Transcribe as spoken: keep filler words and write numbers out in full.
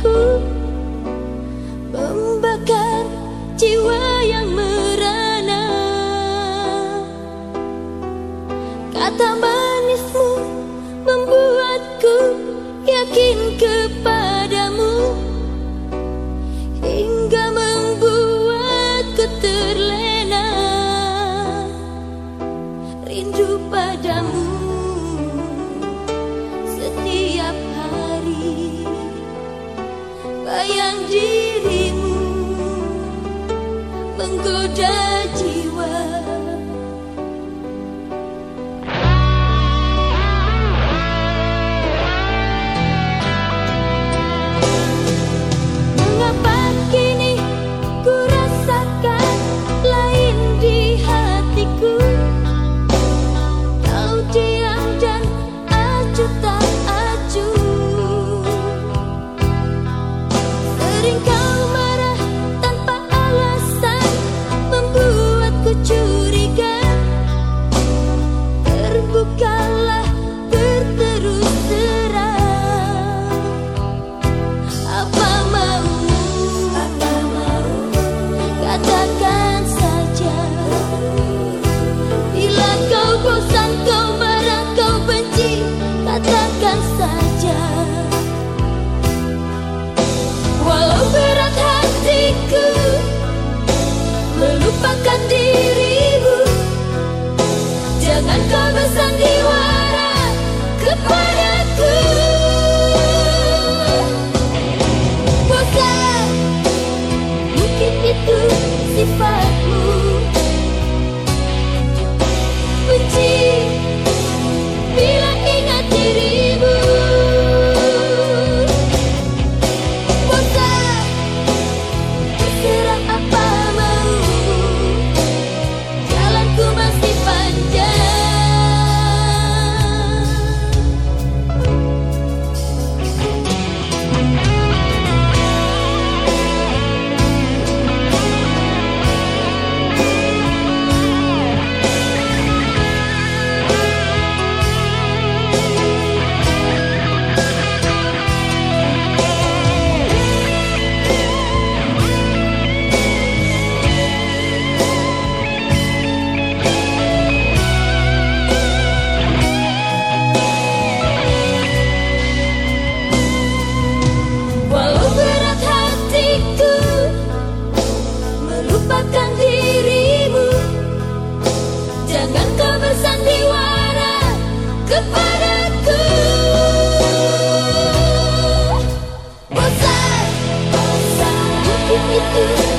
padaku, membakar jiwa yang merana. Kata manismu membuatku yakin kepadamu, hingga membuatku terlena rindu padamu. Setiap hari bayang dirimu menggoda jiwa. Mengapa kini ku rasakan lain di hatiku? Kau diam dan acuh tak acuh. Sering kau marah tanpa alasan, membuatku curiga. Terbukalah berterus terang. Apa maumu? Apa maumu? Katakan saja. Bila kau bosan, kau marah, kau benci, katakan saja. Walau berat hatiku melupakan dirimu, jangan kau bersandiwara kepadaku. Bosan, mungkin itu sifatmu. Benci bila ingat dirimu. Bosan, terserah apa maumu, jalanku masih panjang. Walau berat hatiku melupakan dirimu, jangan kau bersandiwara kepadaku. Bosan, bosan, mungkin itu